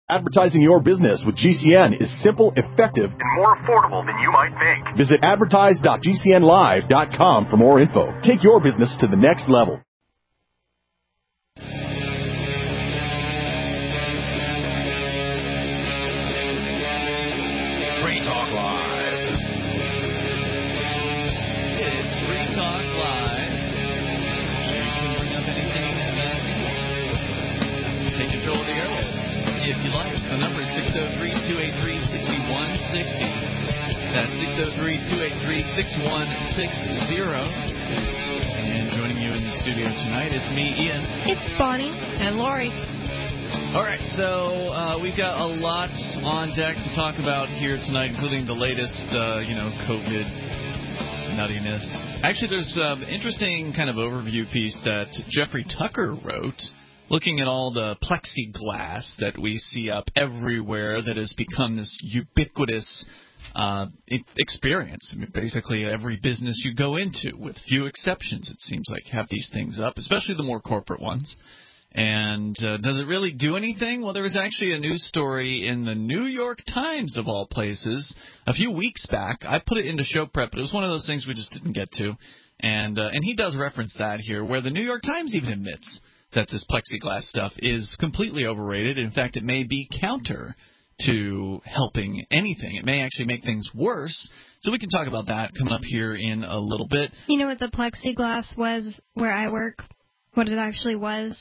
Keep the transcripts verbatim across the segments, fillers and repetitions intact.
Advertising your business with G C N is simple, effective, and more affordable than you might think. Visit advertise dot g c n live dot com for more info. Take your business to the next level. Free Talk Live. It's Free Talk Live. You can bring up anything and uh, take control of the airwaves if you like. The number is six oh three, two eight three, six one six oh. That's six oh three, two eight three, six one six oh. And joining you in the studio tonight, it's me, Ian. It's Bonnie. And Lori. All right, so uh, we've got a lot on deck to talk about here tonight, including the latest, uh, you know, COVID nuttiness. Actually, there's an interesting kind of overview piece that Jeffrey Tucker wrote, looking at all the plexiglass that we see up everywhere that has become this ubiquitous uh, experience. I mean, basically, every business you go into, with few exceptions, it seems like, have these things up, especially the more corporate ones. And uh, does it really do anything? Well, there was actually a news story in the New York Times, of all places, a few weeks back. I put it into show prep, but it was one of those things we just didn't get to. And uh, and he does reference that here, where the New York Times even admits that this plexiglass stuff is completely overrated. In fact, it may be counter to helping anything. It may actually make things worse. So we can talk about that coming up here in a little bit. You know what the plexiglass was where I work? What it actually was?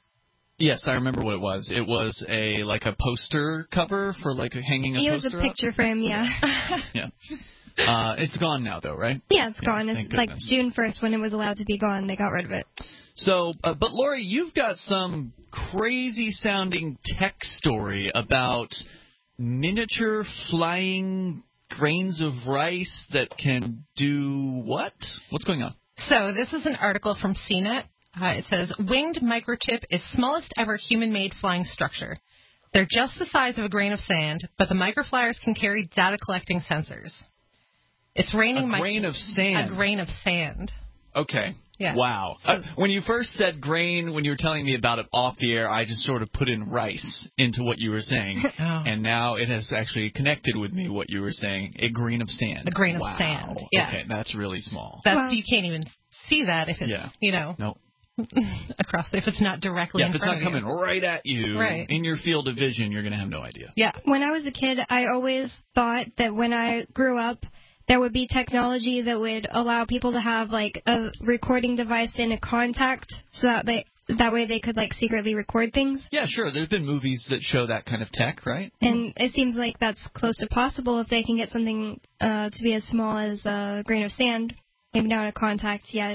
Yes, I remember what it was. It was a like a poster cover for like a hanging a it poster. It was a picture up. frame, yeah. Yeah. Uh, it's gone now, though, right? Yeah, it's yeah, gone. It's like June first when it was allowed to be gone. They got rid of it. So, uh, but Lori, you've got some crazy-sounding tech story about miniature flying grains of rice that can do what? What's going on? So this is an article from C net. Uh, it says, winged microchip is smallest ever human-made flying structure. They're just the size of a grain of sand, but the microflyers can carry data-collecting sensors. It's raining... A grain mi- of sand? A grain of sand. Okay. Yeah. Wow. So, uh, when you first said grain, when you were telling me about it off the air, I just sort of put in rice into what you were saying. Oh. And now it has actually connected with me what you were saying. A grain of sand. A grain wow. of sand. Yeah. Okay, that's really small. That's well, you can't even see that if it's, yeah. you know, nope. across, if it's not directly yeah, in if it's front not of coming you. right at you right. in your field of vision, you're going to have no idea. Yeah. When I was a kid, I always thought that when I grew up, there would be technology that would allow people to have, like, a recording device in a contact so that they that way they could, like, secretly record things. Yeah, sure. There's been movies that show that kind of tech, right? And it seems like that's close to possible if they can get something uh, to be as small as a grain of sand. Maybe not a contact yet.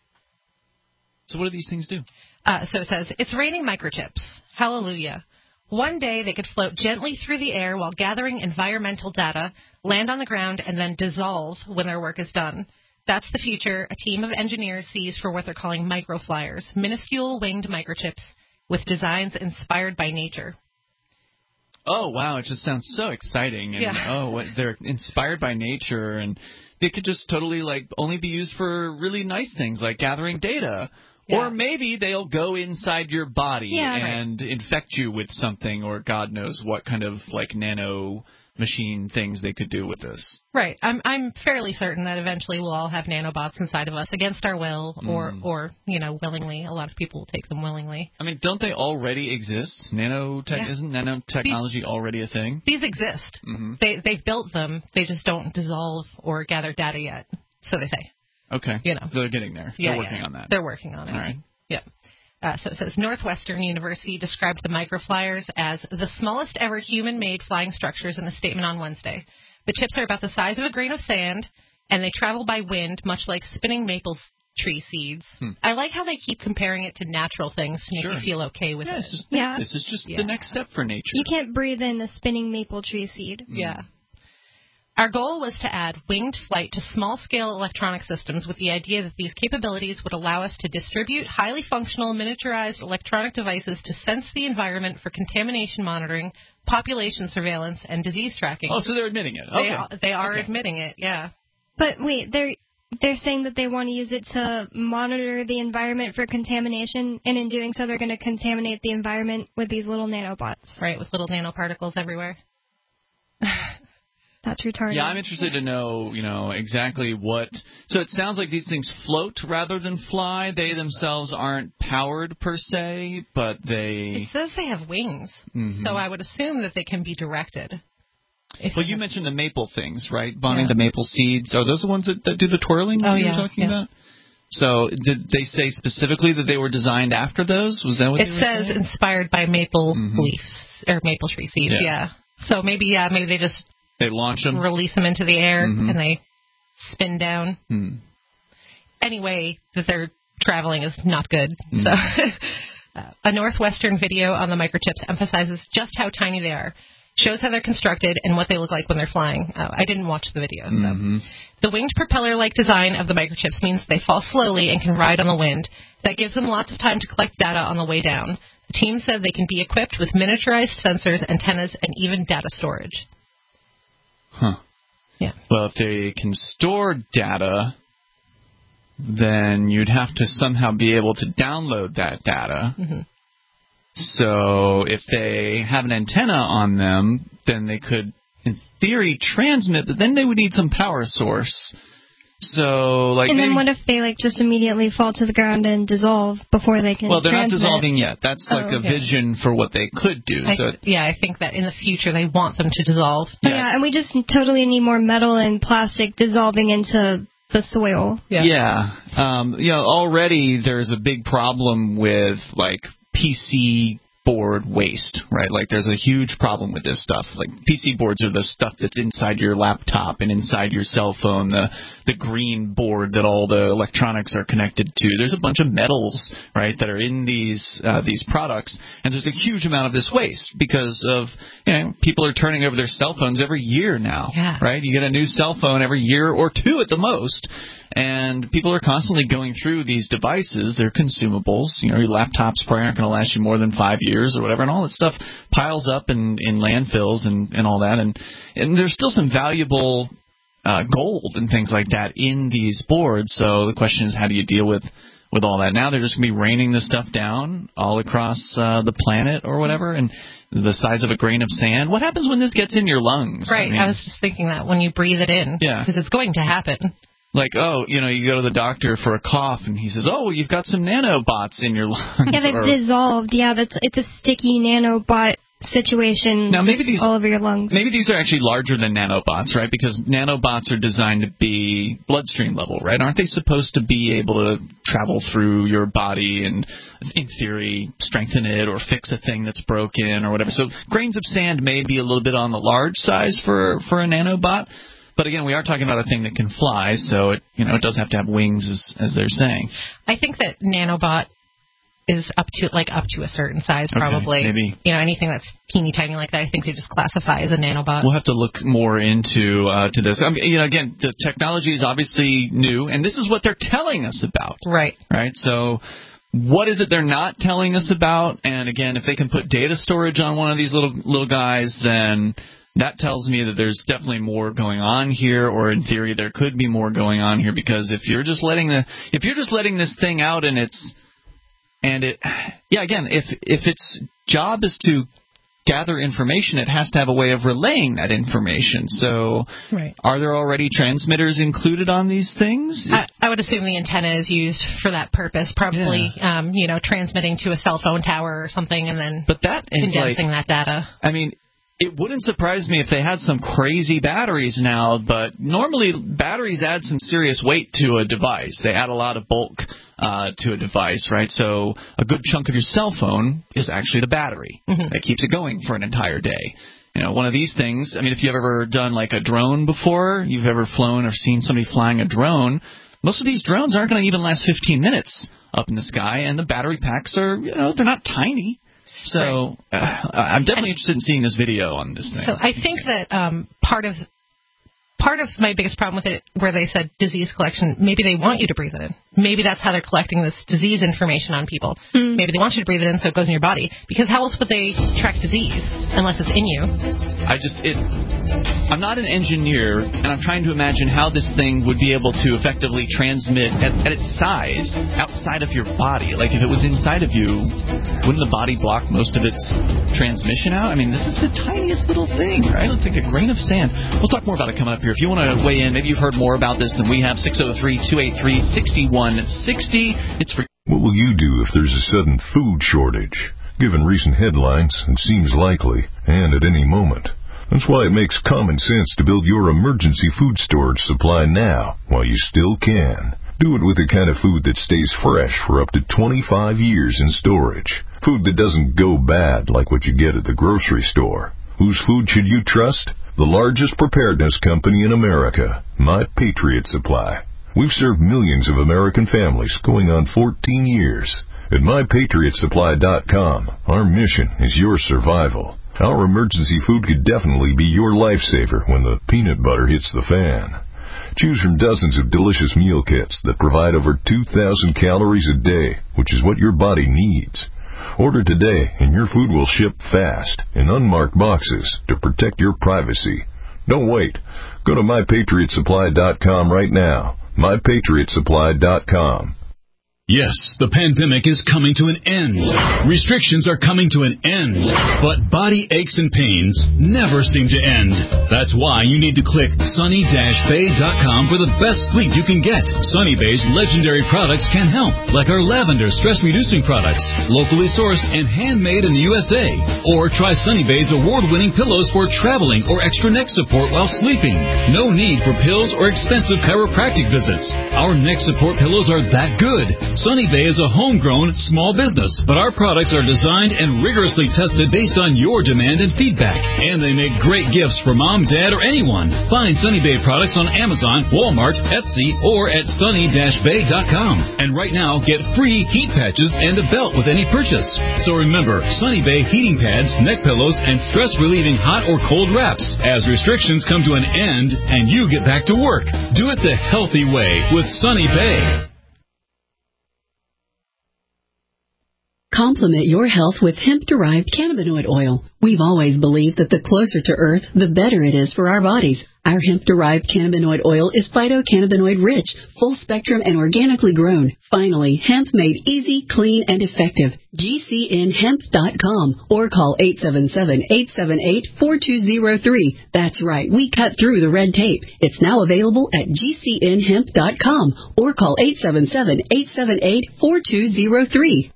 So what do these things do? Uh, so it says, it's raining microchips. Hallelujah. One day they could float gently through the air while gathering environmental data, land on the ground, and then dissolve when their work is done. That's the future a team of engineers sees for what they're calling microflyers, minuscule winged microchips with designs inspired by nature. Oh, wow. It just sounds so exciting. And, yeah. oh, what, they're inspired by nature, and they could just totally, like, only be used for really nice things like gathering data. Yeah. Or maybe they'll go inside your body yeah, and right. infect you with something, or God knows what kind of, like, nano machine things they could do with this. Right. I'm I'm fairly certain that eventually we'll all have nanobots inside of us against our will, or, mm. or you know, willingly. A lot of people will take them willingly. I mean, don't they already exist? Nanotech yeah. Isn't nanotechnology these, already a thing? These exist. Mm-hmm. They, they've built them. They just don't dissolve or gather data yet, so they say. Okay. You know. So they're getting there. Yeah, they're working yeah. on that. They're working on it. All right. Yeah. Uh, so it says Northwestern University described the microflyers as the smallest ever human-made flying structures in a statement on Wednesday. The chips are about the size of a grain of sand, and they travel by wind, much like spinning maple tree seeds. Hmm. I like how they keep comparing it to natural things to make sure. you feel okay with yeah, it. This is, yeah. This is just yeah. the next step for nature. You can't breathe in a spinning maple tree seed. Mm. Yeah. Our goal was to add winged flight to small-scale electronic systems with the idea that these capabilities would allow us to distribute highly functional, miniaturized electronic devices to sense the environment for contamination monitoring, population surveillance, and disease tracking. Oh, so they're admitting it. They Okay. are, they are okay. admitting it, yeah. But wait, they're they're saying that they want to use it to monitor the environment for contamination, and in doing so, they're going to contaminate the environment with these little nanobots. Right, with little nanoparticles everywhere. That's retarded. Yeah, I'm interested to know, you know, exactly what. So it sounds like these things float rather than fly. They themselves aren't powered per se, but they. It says they have wings, mm-hmm. so I would assume that they can be directed. Well, you mentioned the maple things, right, Bonnie? Yeah. The maple seeds. Are those the ones that, that do the twirling that oh, you yeah, were talking yeah. about? So did they say specifically that they were designed after those? Was that what it they were says? saying? Inspired by maple mm-hmm. leaves or maple tree seeds. Yeah. yeah. So maybe yeah, maybe they just they launch them, release them into the air, mm-hmm. and they spin down. Mm. Any way that they're traveling is not good. Mm. So uh, a Northwestern video on the microchips emphasizes just how tiny they are. Shows how they're constructed and what they look like when they're flying. Uh, I didn't watch the video. So. Mm-hmm. The winged propeller-like design of the microchips means they fall slowly and can ride on the wind. That gives them lots of time to collect data on the way down. The team said they can be equipped with miniaturized sensors, antennas, and even data storage. Huh. Yeah. Well, if they can store data, then you'd have to somehow be able to download that data. Mm-hmm. So if they have an antenna on them, then they could, in theory, transmit, but then they would need some power source. So, like, and then maybe, what if they like just immediately fall to the ground and dissolve before they can? Well, they're transmit? not dissolving yet. That's like oh, a okay. vision for what they could do. I, so yeah, I think that in the future they want them to dissolve. Yeah. yeah, and we just totally need more metal and plastic dissolving into the soil. Yeah. yeah. Um, you know, already there's a big problem with like P C board waste, right? Like there's a huge problem with this stuff. Like P C boards are the stuff that's inside your laptop and inside your cell phone, the the green board that all the electronics are connected to. There's a bunch of metals, right, that are in these uh, these products, and there's a huge amount of this waste because of, you know, people are turning over their cell phones every year now, yeah. right? You get a new cell phone every year or two at the most. And people are constantly going through these devices. They're consumables. You know, your laptops probably aren't going to last you more than five years or whatever. And all that stuff piles up in, in landfills and, and all that. And, and there's still some valuable uh, gold and things like that in these boards. So the question is, how do you deal with, with all that? Now they're just going to be raining this stuff down all across uh, the planet or whatever. And the size of a grain of sand. What happens when this gets in your lungs? Right. I mean, I was just thinking that when you breathe it in. Yeah. Because it's going to happen. Like, oh, you know, you go to the doctor for a cough, and he says, oh, you've got some nanobots in your lungs. Yeah, they've or, dissolved. Yeah, that's it's a sticky nanobot situation now, maybe these, all over your lungs. Maybe these are actually larger than nanobots, right? Because nanobots are designed to be bloodstream level, right? Aren't they supposed to be able to travel through your body and, in theory, strengthen it or fix a thing that's broken or whatever? So grains of sand may be a little bit on the large size for for a nanobot. But again, we are talking about a thing that can fly, so it, you know, it does have to have wings, as as they're saying. I think that nanobot is up to like up to a certain size, probably. Okay, maybe. You know, anything that's teeny tiny like that, I think they just classify as a nanobot. We'll have to look more into uh, to this. I mean, you know, again, the technology is obviously new, and this is what they're telling us about. Right. Right. So, what is it they're not telling us about? And again, if they can put data storage on one of these little little guys, then that tells me that there's definitely more going on here, or in theory there could be more going on here, because if you're just letting the if you're just letting this thing out and it's and it yeah again if if its job is to gather information, it has to have a way of relaying that information. So right. Are there already transmitters included on these things? I, I would assume the antenna is used for that purpose, probably yeah. um, you know, transmitting to a cell phone tower or something, and then but that is condensing like, that data. I mean, it wouldn't surprise me if they had some crazy batteries now, but normally batteries add some serious weight to a device. They add a lot of bulk uh, to a device, right? So a good chunk of your cell phone is actually the battery mm-hmm. that keeps it going for an entire day. You know, one of these things, I mean, if you've ever done like a drone before, you've ever flown or seen somebody flying a drone, most of these drones aren't going to even last fifteen minutes up in the sky, and the battery packs are, you know, they're not tiny. So right. uh, I'm definitely interested in seeing this video on this thing. So I think that um, part of part of my biggest problem with it, where they said disease collection, maybe they want you to breathe it in. Maybe that's how they're collecting this disease information on people. Mm. Maybe they want you to breathe it in so it goes in your body. Because how else would they track disease unless it's in you? I just, it, I'm not an engineer, and I'm trying to imagine how this thing would be able to effectively transmit at, at its size outside of your body. Like, if it was inside of you, wouldn't the body block most of its transmission out? I mean, this is the tiniest little thing, right? It's like a grain of sand. We'll talk more about it coming up here. If you want to weigh in, maybe you've heard more about this than we have, six oh three, two eight three, six one six oh. It's for... What will you do if there's a sudden food shortage? Given recent headlines, it seems likely, and at any moment. That's why it makes common sense to build your emergency food storage supply now, while you still can. Do it with the kind of food that stays fresh for up to twenty-five years in storage. Food that doesn't go bad like what you get at the grocery store. Whose food should you trust? The largest preparedness company in America, My Patriot Supply. We've served millions of American families going on fourteen years. At my patriot supply dot com, our mission is your survival. Our emergency food could definitely be your lifesaver when the peanut butter hits the fan. Choose from dozens of delicious meal kits that provide over two thousand calories a day, which is what your body needs. Order today, and your food will ship fast in unmarked boxes to protect your privacy. Don't wait. Go to my patriot supply dot com right now. my patriot supply dot com. Yes, the pandemic is coming to an end. Restrictions are coming to an end. But body aches and pains never seem to end. That's why you need to click sunny dash bay dot com for the best sleep you can get. Sunny Bay's legendary products can help, like our lavender stress-reducing products, locally sourced and handmade in the U S A. Or try Sunny Bay's award-winning pillows for traveling or extra neck support while sleeping. No need for pills or expensive chiropractic visits. Our neck support pillows are that good. Sunny Bay is a homegrown small business, but our products are designed and rigorously tested based on your demand and feedback. And they make great gifts for mom, dad, or anyone. Find Sunny Bay products on Amazon, Walmart, Etsy, or at sunny dash bay dot com. And right now, get free heat patches and a belt with any purchase. So remember, Sunny Bay heating pads, neck pillows, and stress-relieving hot or cold wraps as restrictions come to an end and you get back to work. Do it the healthy way with Sunny Bay. Complement your health with hemp-derived cannabinoid oil. We've always believed that the closer to Earth, the better it is for our bodies. Our hemp-derived cannabinoid oil is phytocannabinoid-rich, full-spectrum, and organically grown. Finally, hemp made easy, clean, and effective. G C N hemp dot com or call eight seven seven, eight seven eight, four two zero three. That's right, we cut through the red tape. It's now available at G C N hemp dot com or call eight seven seven, eight seven eight, four two zero three.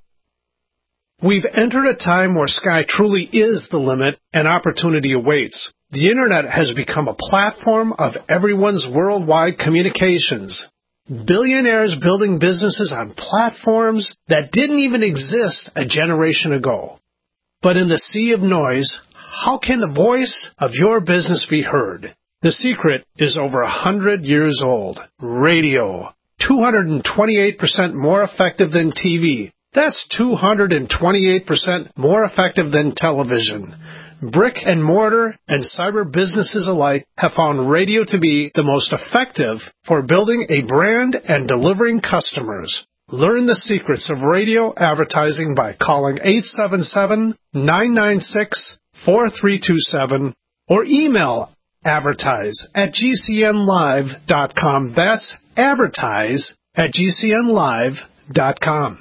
We've entered a time where sky truly is the limit and opportunity awaits. The Internet has become a platform of everyone's worldwide communications. Billionaires building businesses on platforms that didn't even exist a generation ago. But in the sea of noise, how can the voice of your business be heard? The secret is over a hundred years old. Radio. two hundred twenty-eight percent more effective than T V. That's two hundred twenty-eight percent more effective than television. Brick and mortar and cyber businesses alike have found radio to be the most effective for building a brand and delivering customers. Learn the secrets of radio advertising by calling eight seven seven, nine nine six, four three two seven or email advertise at G C N live dot com. That's advertise at G C N live dot com.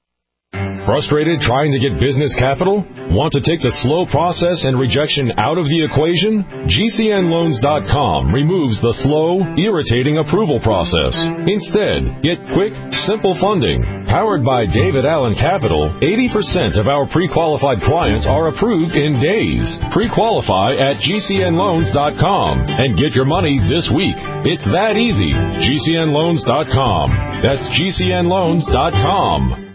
Frustrated trying to get business capital? Want to take the slow process and rejection out of the equation? G C N loans dot com removes the slow, irritating approval process. Instead, get quick, simple funding. Powered by David Allen Capital, eighty percent of our pre-qualified clients are approved in days. Pre-qualify at G C N loans dot com and get your money this week. It's that easy. G C N loans dot com. That's G C N loans dot com.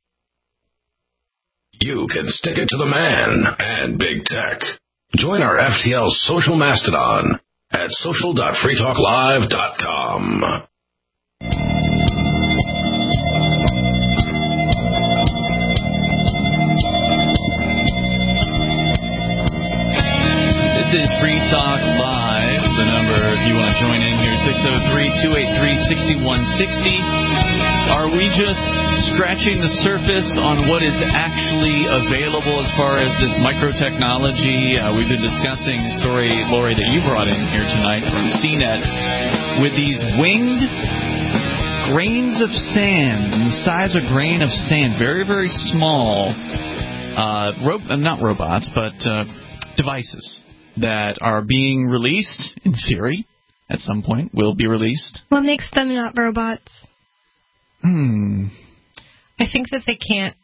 You can stick it to the man and big tech. Join our F T L social mastodon at social dot free talk live dot com. This is Free Talk Live. The number, if you want to join in here. six oh three, two eight three, six one six oh. Are we just scratching the surface on what is actually available as far as this microtechnology? Uh, we've been discussing a story, Lori, that you brought in here tonight from C net with these winged grains of sand, the size of a grain of sand, very, very small, uh, ro- not robots, but uh, devices that are being released, in theory, at some point, will be released. What makes them not robots? Hmm. I think that they can't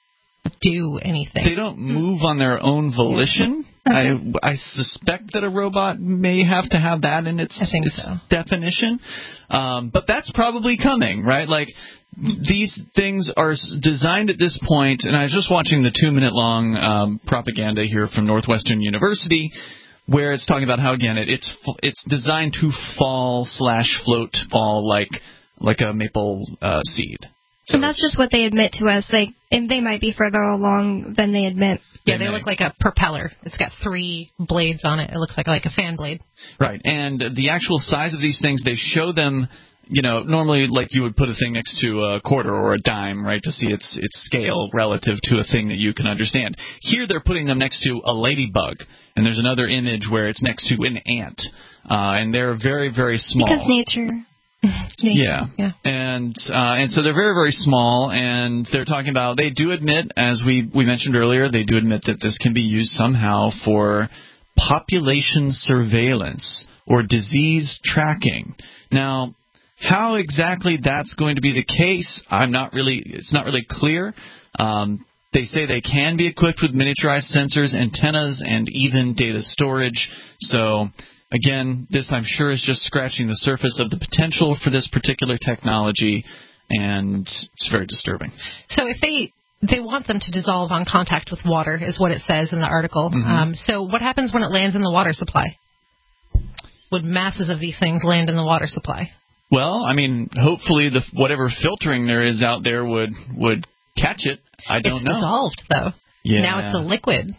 do anything. They don't move on their own volition. I, I suspect that a robot may have to have that in its, its so. definition. Um, but that's probably coming, right? Like, these things are designed at this point, and I was just watching the two-minute-long um, propaganda here from Northwestern University, where it's talking about how, again, it, it's it's designed to fall slash float, fall like like a maple uh, seed. So and that's just what they admit to us. Like, and they might be further along than they admit. Yeah, they look like a propeller. It's got three blades on it. It looks like like a fan blade. Right, and the actual size of these things, they show them, you know, normally like you would put a thing next to a quarter or a dime, right, to see its its scale relative to a thing that you can understand. Here they're putting them next to a ladybug, and there's another image where it's next to an ant, uh, and they're very, very small. Because nature. Yeah, yeah, and uh, and so they're very, very small, and they're talking about, they do admit, as we, we mentioned earlier, they do admit that this can be used somehow for population surveillance or disease tracking. Now, how exactly that's going to be the case, I'm not really, it's not really clear. Um, they say they can be equipped with miniaturized sensors, antennas, and even data storage. So, again, this I'm sure is just scratching the surface of the potential for this particular technology, and it's very disturbing. So if they they want them to dissolve on contact with water, is what it says in the article. Mm-hmm. Um, so what happens when it lands in the water supply? Would masses of these things land in the water supply? Well, I mean, hopefully the whatever filtering there is out there would would catch it. I don't it's know. It's dissolved, though. Yeah. Now it's a liquid.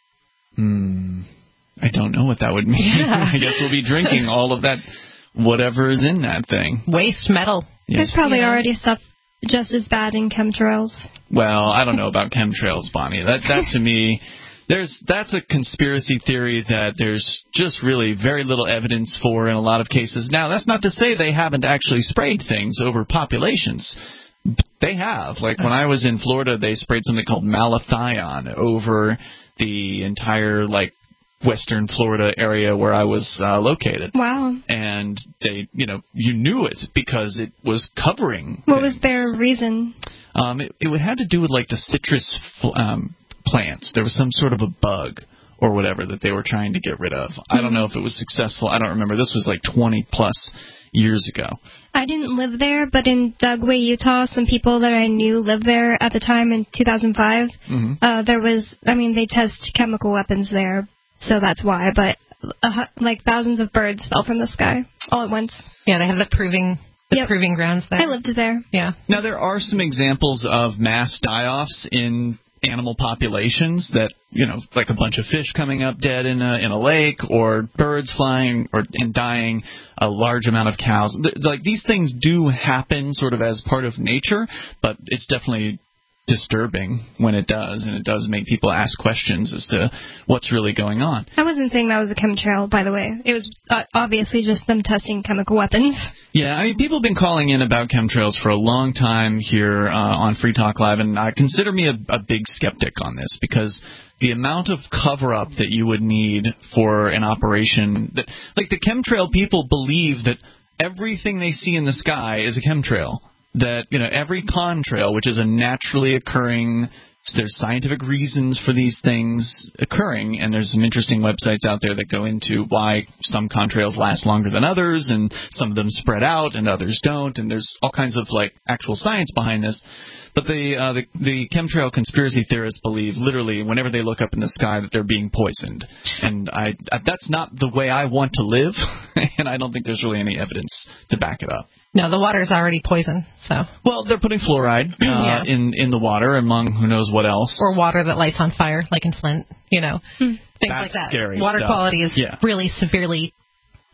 Hmm. I don't know what that would mean. Yeah. I guess we'll be drinking all of that, whatever is in that thing. Waste metal. Yes. There's probably yeah. already stuff just as bad in chemtrails. Well, I don't know about chemtrails, Bonnie. That that to me, there's that's a conspiracy theory that there's just really very little evidence for in a lot of cases. Now, that's not to say they haven't actually sprayed things over populations. They have. Like when I was in Florida, they sprayed something called malathion over the entire, like, Western Florida area where I was uh, located. Wow. And they, you know, you knew it because it was covering What things. was their reason? Um, it, it had to do with, like, the citrus um, plants. There was some sort of a bug or whatever that they were trying to get rid of. Mm-hmm. I don't know if it was successful. I don't remember. This was like twenty plus years ago. I didn't live there, but in Dugway, Utah, some people that I knew lived there at the time in two thousand five. Mm-hmm. Uh, there was, I mean, they test chemical weapons there, so that's why. But uh, like thousands of birds fell from the sky all at once. Yeah, they have the proving the yep. proving grounds there. I lived there. Yeah. Now there are some examples of mass die-offs in animal populations that, you know, like a bunch of fish coming up dead in a in a lake, or birds flying or and dying, a large amount of cows. Like, these things do happen sort of as part of nature, but it's definitely disturbing when it does, and it does make people ask questions as to what's really going on. I wasn't saying that was a chemtrail, by the way. It was uh, obviously just them testing chemical weapons. Yeah, I mean, people have been calling in about chemtrails for a long time here uh, on Free Talk Live, and I consider me a, a big skeptic on this, because the amount of cover-up that you would need for an operation, that, like the chemtrail people believe that everything they see in the sky is a chemtrail. That, you know, every contrail, which is a naturally occurring, there's scientific reasons for these things occurring, and there's some interesting websites out there that go into why some contrails last longer than others, and some of them spread out and others don't, and there's all kinds of, like, actual science behind this. But the, uh, the the chemtrail conspiracy theorists believe literally whenever they look up in the sky that they're being poisoned. And I, I that's not the way I want to live, and I don't think there's really any evidence to back it up. No, the water's already poison, so. Well, they're putting fluoride uh, yeah. in, in the water, among who knows what else. Or water that lights on fire, like in Flint, you know, hmm. things That's like that. Scary water stuff. quality is yeah. really severely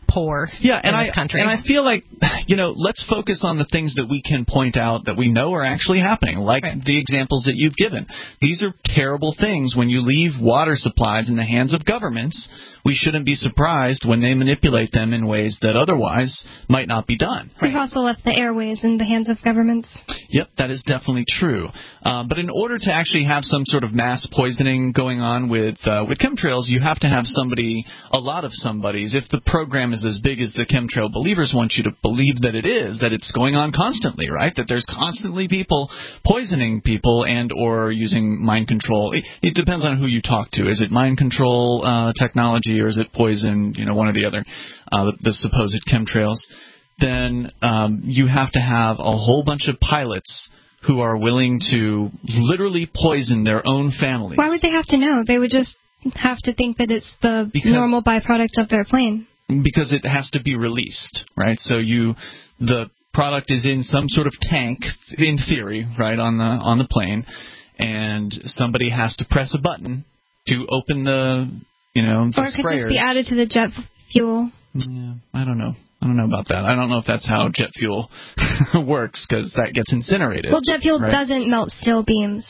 poor yeah, and in this I, country. And I feel like, you know, let's focus on the things that we can point out that we know are actually happening, like right. the examples that you've given. These are terrible things. When you leave water supplies in the hands of governments, we shouldn't be surprised when they manipulate them in ways that otherwise might not be done. We've right. also left the airways in the hands of governments. Yep, that is definitely true. Uh, but in order to actually have some sort of mass poisoning going on with uh, with chemtrails, you have to have somebody, a lot of somebodies. If the program is as big as the chemtrail believers want you to believe that it is, that it's going on constantly, right? That there's constantly people poisoning people and or using mind control. It, it depends on who you talk to. Is it mind control uh, technology or is it poison, you know, one or the other, uh, the, the supposed chemtrails? Then um, you have to have a whole bunch of pilots who are willing to literally poison their own families. Why would they have to know? They would just have to think that it's the because, normal byproduct of their plane. Because it has to be released, right? So you, the product is in some sort of tank, in theory, right, on the on the plane, and somebody has to press a button to open the, you know, the Or it could sprayers. just be added to the jet fuel. Yeah, I don't know. I don't know about that. I don't know if that's how jet fuel works, because that gets incinerated. Well, jet fuel right? doesn't melt steel beams.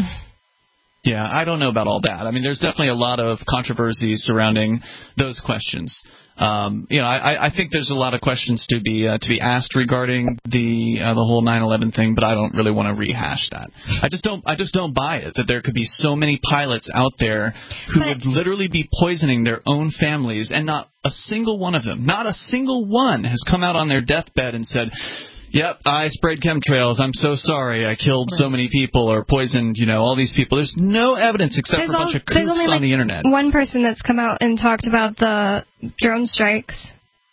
Yeah, I don't know about all that. I mean, there's definitely a lot of controversy surrounding those questions. Um, you know, I, I think there's a lot of questions to be uh, to be asked regarding the uh, the whole nine eleven thing, but I don't really want to rehash that. I just don't I just don't buy it that there could be so many pilots out there who but, would literally be poisoning their own families, and not a single one of them, not a single one has come out on their deathbed and said, "Yep, I sprayed chemtrails. I'm so sorry. I killed right. so many people or poisoned, you know, all these people." There's no evidence except there's for a all, bunch of kooks only, on like, the internet. One person that's come out and talked about the drone strikes.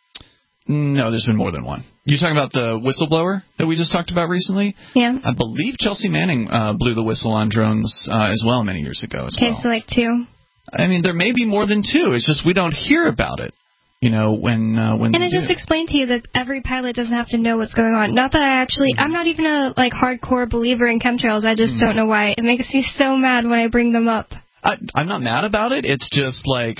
No, there's been more than one. You're talking about the whistleblower that we just talked about recently? Yeah. I believe Chelsea Manning uh, blew the whistle on drones uh, as well many years ago as okay, well. Okay, so like two. I mean, there may be more than two. It's just we don't hear about it. You know, when uh, when and I do. just explained to you that every pilot doesn't have to know what's going on. Not that I actually, I'm not even a like hardcore believer in chemtrails. I just mm. don't know why. It makes me so mad when I bring them up. I, I'm not mad about it. It's just like,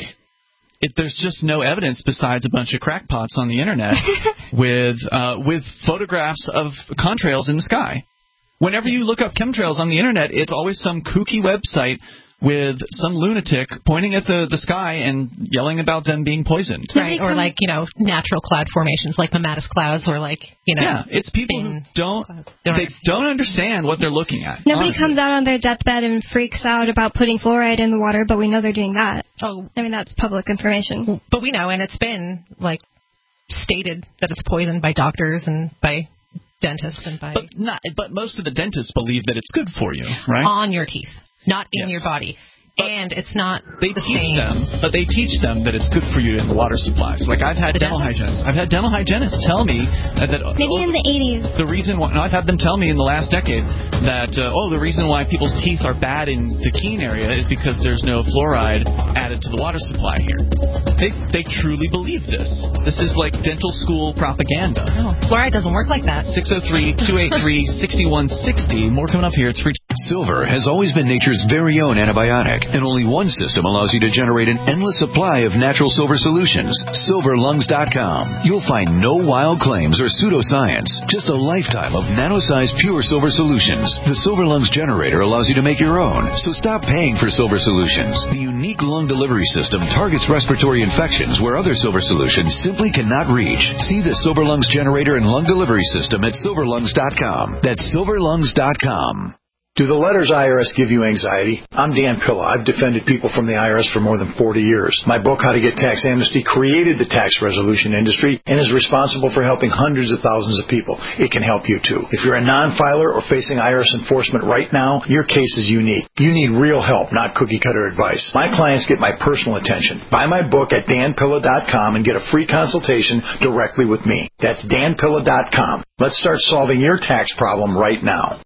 if there's just no evidence besides a bunch of crackpots on the internet with uh, with photographs of contrails in the sky. Whenever you look up chemtrails on the internet, it's always some kooky website with some lunatic pointing at the, the sky and yelling about them being poisoned. Right, or like, you know, natural cloud formations like mammatus clouds, or like, you know. Yeah, it's people who don't, they don't understand what they're looking at. Nobody honestly. comes out on their deathbed and freaks out about putting fluoride in the water, but we know they're doing that. Oh, I mean, that's public information. But we know, and it's been, like, stated that it's poisoned by doctors and by dentists and by... But, not, but most of the dentists believe that it's good for you, right? On your teeth. Not in yes. your body. But and it's not they the teach same. them, but they teach them that it's good for you in the water supplies. Like I've had the dental dentist? hygienists. I've had dental hygienists tell me that, that maybe oh, in the eighties. The reason why no, I've had them tell me in the last decade that uh, oh the reason why people's teeth are bad in the Keene area is because there's no fluoride added to the water supply here. They they truly believe this. This is like dental school propaganda. No, fluoride doesn't work like that. six oh three, two eight three, six one six oh. More coming up here. It's free. Silver has always been nature's very own antibiotic, and only one system allows you to generate an endless supply of natural silver solutions. silver lungs dot com. You'll find no wild claims or pseudoscience, just a lifetime of nano-sized pure silver solutions. The Silver Lungs generator allows you to make your own, so stop paying for silver solutions. The unique lung delivery system targets respiratory infections where other silver solutions simply cannot reach. See the Silver Lungs generator and lung delivery system at silver lungs dot com. That's silver lungs dot com. Do the letters I R S give you anxiety? I'm Dan Pilla. I've defended people from the I R S for more than forty years. My book, How to Get Tax Amnesty, created the tax resolution industry and is responsible for helping hundreds of thousands of people. It can help you, too. If you're a non-filer or facing I R S enforcement right now, your case is unique. You need real help, not cookie-cutter advice. My clients get my personal attention. Buy my book at dan pilla dot com and get a free consultation directly with me. That's dan pilla dot com. Let's start solving your tax problem right now.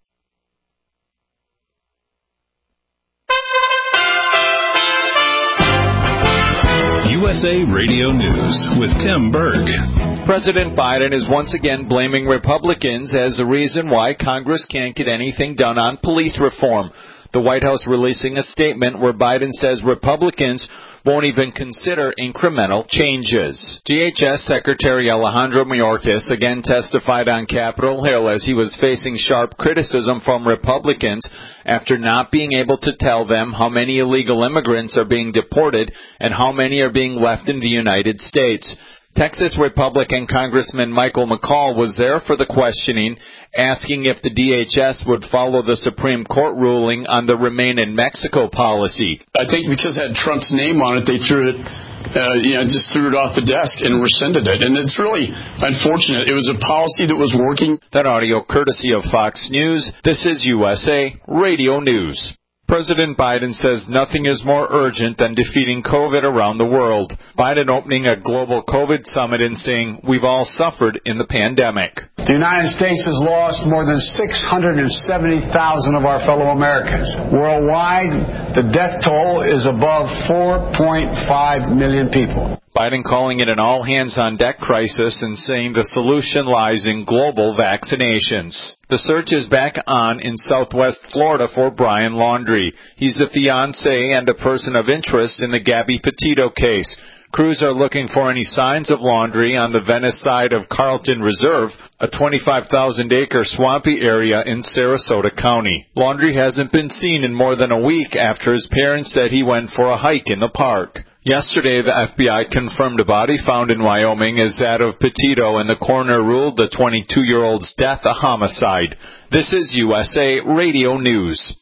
U S A Radio News with Tim Berg. President Biden is once again blaming Republicans as the reason why Congress can't get anything done on police reform. The White House releasing a statement where Biden says Republicans won't even consider incremental changes. D H S Secretary Alejandro Mayorkas again testified on Capitol Hill as he was facing sharp criticism from Republicans after not being able to tell them how many illegal immigrants are being deported and how many are being left in the United States. Texas Republican Congressman Michael McCall was there for the questioning, asking if the D H S would follow the Supreme Court ruling on the Remain in Mexico policy. I think because it had Trump's name on it, they threw it, uh, you know, just threw it off the desk and rescinded it. And it's really unfortunate. It was a policy that was working. That audio courtesy of Fox News. This is U S A Radio News. President Biden says nothing is more urgent than defeating COVID around the world. Biden opening a global COVID summit and saying, we've all suffered in the pandemic. The United States has lost more than six hundred seventy thousand of our fellow Americans. Worldwide, the death toll is above four point five million people. Biden calling it an all-hands-on-deck crisis and saying the solution lies in global vaccinations. The search is back on in southwest Florida for Brian Laundrie. He's a fiancé and a person of interest in the Gabby Petito case. Crews are looking for any signs of Laundrie on the Venice side of Carlton Reserve, a twenty-five thousand acre swampy area in Sarasota County. Laundrie hasn't been seen in more than a week after his parents said he went for a hike in the park. Yesterday, the F B I confirmed a body found in Wyoming is that of Petito, and the coroner ruled the twenty-two-year-old's death a homicide. This is U S A Radio News.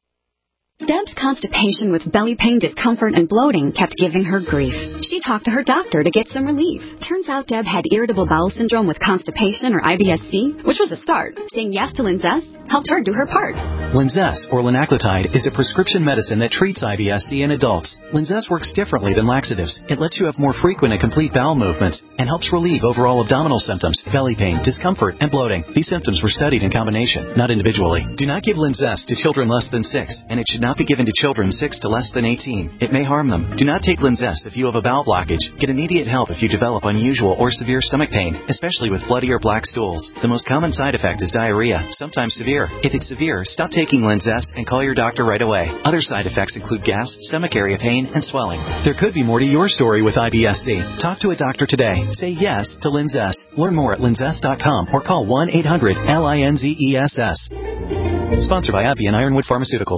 Deb's constipation with belly pain, discomfort, and bloating kept giving her grief. She talked to her doctor to get some relief. Turns out Deb had irritable bowel syndrome with constipation, or I B S C, which was a start. Saying yes to Linzess helped her do her part. Linzess, or linaclotide, is a prescription medicine that treats I B S C in adults. Linzess works differently than laxatives. It lets you have more frequent and complete bowel movements and helps relieve overall abdominal symptoms, belly pain, discomfort, and bloating. These symptoms were studied in combination, not individually. Do not give Linzess to children less than six, and it should not be given to children six to less than eighteen. It may harm them. Do not take Linzess if you have a bowel blockage. Get immediate help if you develop unusual or severe stomach pain, especially with bloody or black stools. The most common side effect is diarrhea, sometimes severe. If it's severe, stop taking Linzess and call your doctor right away. Other side effects include gas, stomach area pain, and swelling. There could be more to your story with I B S C. Talk to a doctor today. Say yes to Linzess. Learn more at linzess dot com or call one eight hundred L I N Z E S S. Sponsored by AbbVie and Ironwood Pharmaceuticals.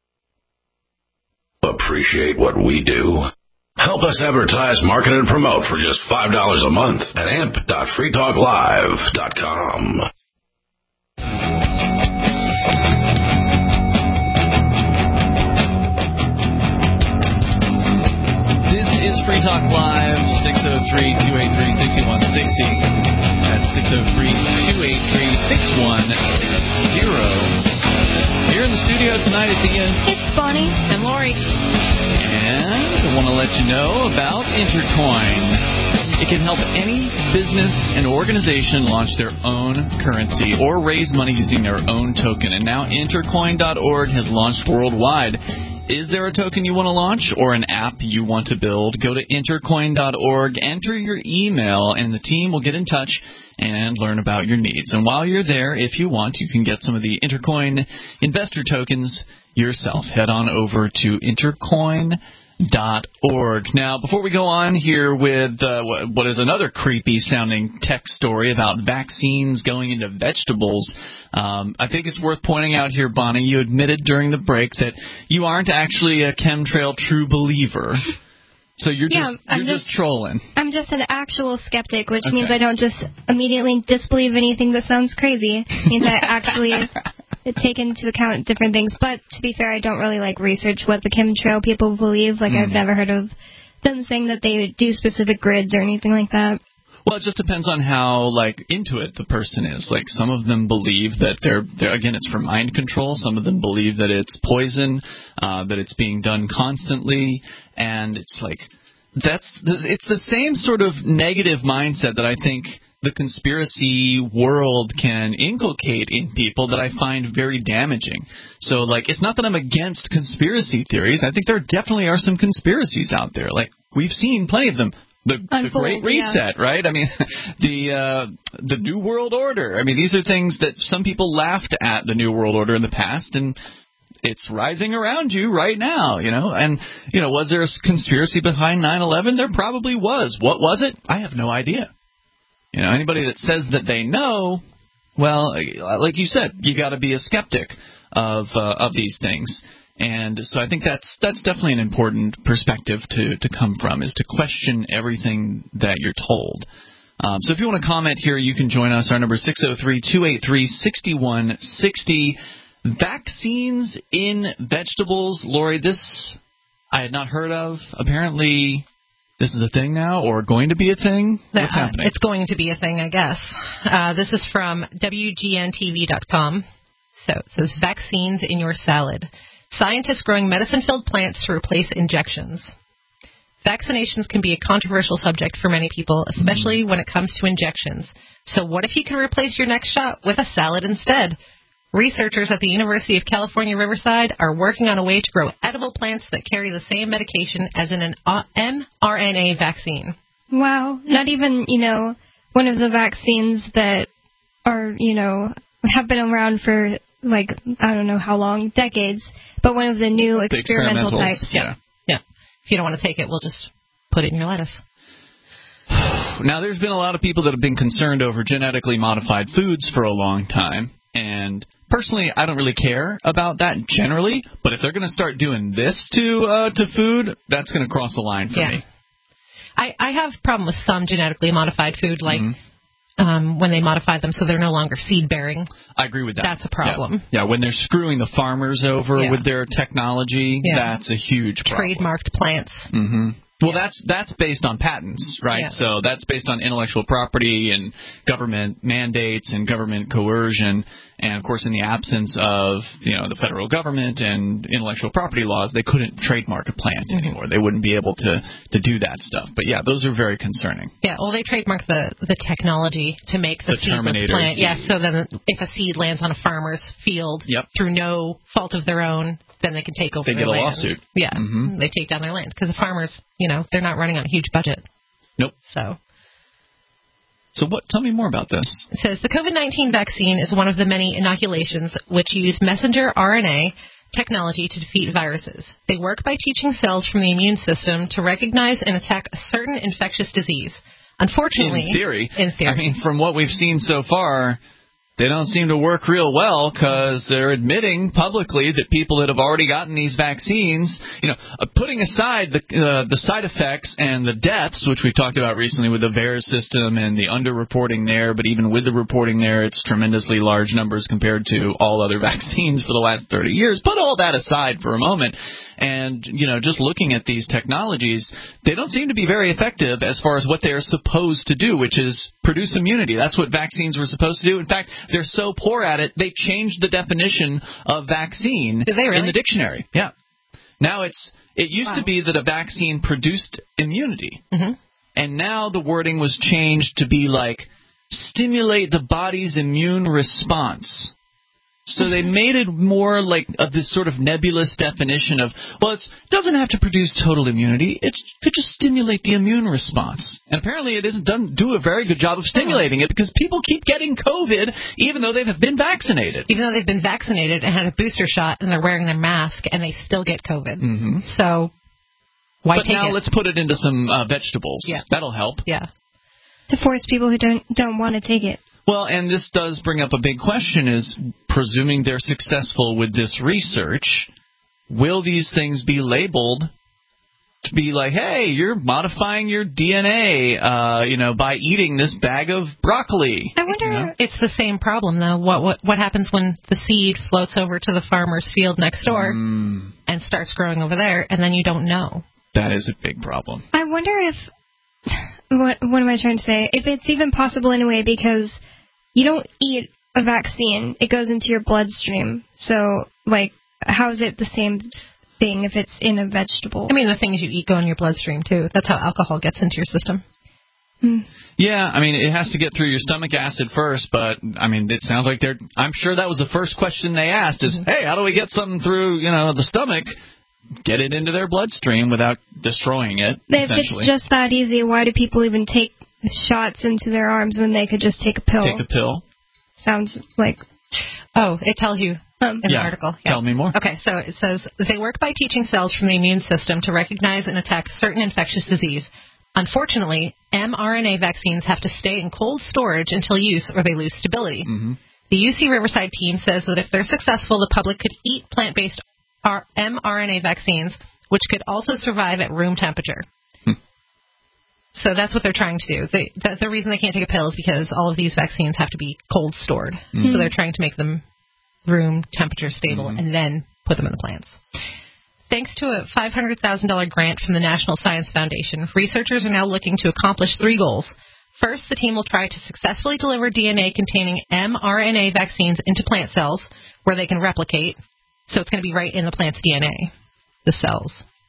Appreciate what we do? Help us advertise, market, and promote for just five dollars a month at amp dot free talk live dot com. This is Free Talk Live, six oh three, two eight three, six one six oh. That's six oh three, two eight three, six one six oh. Here in the studio tonight at the end, it's Bonnie and Lori. And I want to let you know about Intercoin. It can help any business and organization launch their own currency or raise money using their own token. And now Intercoin dot org has launched worldwide. Is there a token you want to launch or an app you want to build? Go to Intercoin dot org, enter your email, and the team will get in touch and learn about your needs. And while you're there, if you want, you can get some of the Intercoin investor tokens yourself. Head on over to Intercoin dot org. Now, before we go on here with uh, what is another creepy-sounding tech story about vaccines going into vegetables, um, I think it's worth pointing out here, Bonnie, you admitted during the break that you aren't actually a chemtrail true believer. So you're yeah, just you're just, just trolling. I'm just an actual skeptic, which okay. means I don't just immediately disbelieve anything that sounds crazy. It means I actually take into account different things. But to be fair, I don't really like research what the chemtrail people believe. Like mm. I've never heard of them saying that they do specific grids or anything like that. Well, it just depends on how, like, into it the person is. Like, some of them believe that they're, they're again, it's for mind control. Some of them believe that it's poison, uh, that it's being done constantly. And it's like, that's, it's the same sort of negative mindset that I think the conspiracy world can inculcate in people that I find very damaging. So, like, it's not that I'm against conspiracy theories. I think there definitely are some conspiracies out there. Like, we've seen plenty of them. The, the Great Reset, yeah. right? I mean, the uh, the New World Order. I mean, these are things that some people laughed at the New World Order in the past, and it's rising around you right now, you know. And, you know, was there a conspiracy behind nine eleven? There probably was. What was it? I have no idea. You know, anybody that says that they know, well, like you said, you got to be a skeptic of uh, of these things. And so I think that's that's definitely an important perspective to, to come from, is to question everything that you're told. Um, so if you want to comment here, you can join us. Our number is six oh three, two eight three, six one six oh. Vaccines in vegetables. Lori, this I had not heard of. Apparently this is a thing now, or going to be a thing? What's uh, happening? It's going to be a thing, I guess. Uh, this is from W G N T V dot com. So it says, vaccines in your salad. Scientists growing medicine-filled plants to replace injections. Vaccinations can be a controversial subject for many people, especially when it comes to injections. So what if you can replace your next shot with a salad instead? Researchers at the University of California, Riverside are working on a way to grow edible plants that carry the same medication as in an mRNA vaccine. Wow. Not even, you know, one of the vaccines that are, you know, have been around for, like, I don't know how long, decades, but one of the new the experimental types. Yeah. Yeah. If you don't want to take it, we'll just put it in your lettuce. Now, there's been a lot of people that have been concerned over genetically modified foods for a long time, and personally, I don't really care about that generally, but if they're going to start doing this to uh, to food, that's going to cross the line for yeah. me. I, I have a problem with some genetically modified food, like mm-hmm. um, when they modify them so they're no longer seed-bearing. I agree with that. That's a problem. Yeah, yeah, when they're screwing the farmers over yeah. with their technology, yeah. that's a huge problem. Trademarked plants. Mm-hmm. Well, yeah. that's that's based on patents, right? Yeah. So that's based on intellectual property and government mandates and government coercion. And, of course, in the absence of, you know, the federal government and intellectual property laws, they couldn't trademark a plant mm-hmm. anymore. They wouldn't be able to, to do that stuff. But, yeah, those are very concerning. Yeah, well, they trademark the, the technology to make the, the seedless plant. Seed. Yeah, so then if a seed lands on a farmer's field yep. through no fault of their own, then they can take over they their land. They get a lawsuit. Yeah, mm-hmm. they take down their land. Because the farmers, you know, they're not running on a huge budget. Nope. So... So what? Tell me more about this. It says the COVID nineteen vaccine is one of the many inoculations which use messenger R N A technology to defeat viruses. They work by teaching cells from the immune system to recognize and attack a certain infectious disease. Unfortunately, in theory, in theory, I mean, from what we've seen so far, they don't seem to work real well because they're admitting publicly that people that have already gotten these vaccines, you know, uh, putting aside the uh, the side effects and the deaths, which we talked about recently with the VAERS system and the underreporting there, but even with the reporting there, it's tremendously large numbers compared to all other vaccines for the last thirty years. Put all that aside for a moment. And, you know, just looking at these technologies, they don't seem to be very effective as far as what they are supposed to do, which is produce immunity. That's what vaccines were supposed to do. In fact, they're so poor at it, they changed the definition of vaccine Did they really? in the dictionary. Yeah. Now it's it used wow. to be that a vaccine produced immunity. Mm-hmm. And now the wording was changed to be like stimulate the body's immune response. So they made it more like of this sort of nebulous definition of, well, it doesn't have to produce total immunity. It could just stimulate the immune response. And apparently it isn't done do a very good job of stimulating it because people keep getting COVID even though they have been vaccinated. Even though they've been vaccinated and had a booster shot and they're wearing their mask and they still get COVID. Mm-hmm. So why but take now it? let's put it into some uh, vegetables. Yeah. That'll help. Yeah. To force people who don't don't want to take it. Well, and this does bring up a big question is, presuming they're successful with this research, will these things be labeled to be like, hey, you're modifying your D N A, uh, you know, by eating this bag of broccoli? I wonder. You know? It's the same problem, though. What what what happens when the seed floats over to the farmer's field next door mm. and starts growing over there, and then you don't know? That is a big problem. I wonder if, what what am I trying to say? If it's even possible in a way, because you don't eat a vaccine, it goes into your bloodstream. So, like, how is it the same thing if it's in a vegetable? I mean, the things you eat go in your bloodstream, too. That's how alcohol gets into your system. Mm. Yeah, I mean, it has to get through your stomach acid first, but, I mean, it sounds like they're, I'm sure that was the first question they asked is, mm-hmm. hey, how do we get something through, you know, the stomach, get it into their bloodstream without destroying it, If essentially. it's just that easy, why do people even take shots into their arms when they could just take a pill? Take the pill. Sounds like... Oh, it tells you Um, in yeah. the article. Yeah. Tell me more. Okay, so it says, they work by teaching cells from the immune system to recognize and attack certain infectious disease. Unfortunately, mRNA vaccines have to stay in cold storage until use or they lose stability. Mm-hmm. The U C Riverside team says that if they're successful, the public could eat plant-based mRNA vaccines, which could also survive at room temperature. Hmm. So that's what they're trying to do. They, the, the reason they can't take a pill is because all of these vaccines have to be cold stored. Mm-hmm. So they're trying to make them room temperature stable mm-hmm. and then put them in the plants. Thanks to a five hundred thousand dollars grant from the National Science Foundation, researchers are now looking to accomplish three goals. First, the team will try to successfully deliver D N A-containing mRNA vaccines into plant cells where they can replicate. So it's going to be right in the plant's D N A, the cells.